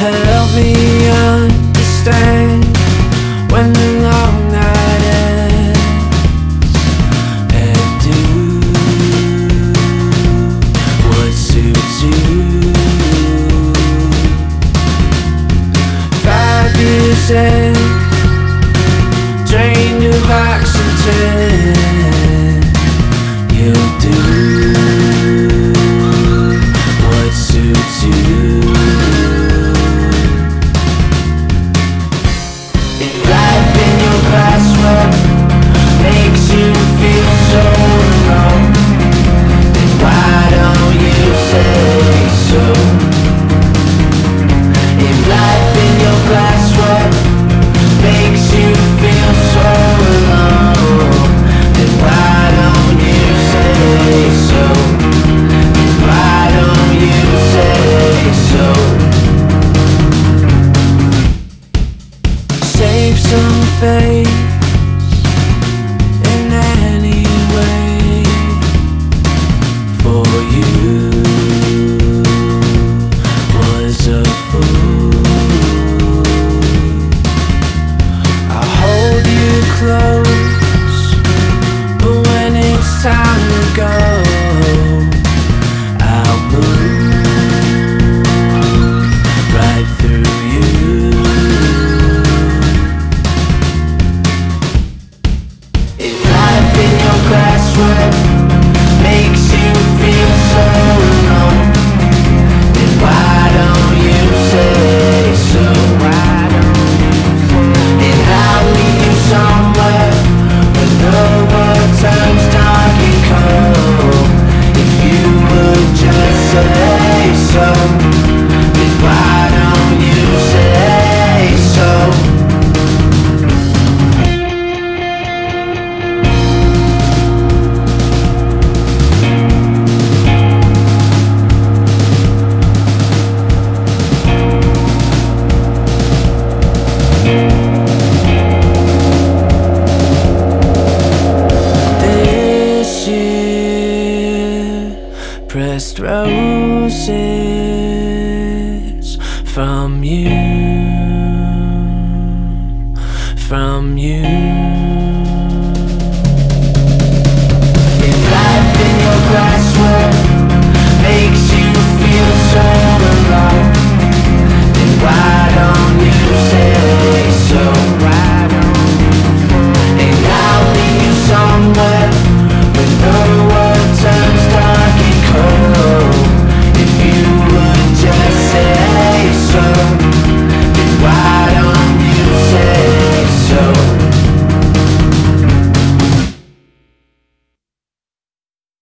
help me understand when the long night ends, and do what suits you. 5 years in, drained of oxygen, you'll do what suits you. If life in your classroom makes you feel so alone, then why don't you say so? If life in your classroom makes you feel so alone, then why don't you say so? Then why don't you say so? Save some face in any way for you was a fool. I'll hold you close, but when it's time to go, I'll move right through you. If life in your classroom makes you feel so alone, then why don't you say so? Why don't you say? And I'll meet you somewhere where the world turns dark and cold. If you would just say so, then why don't you say so? This year, pressed roses from you, from you.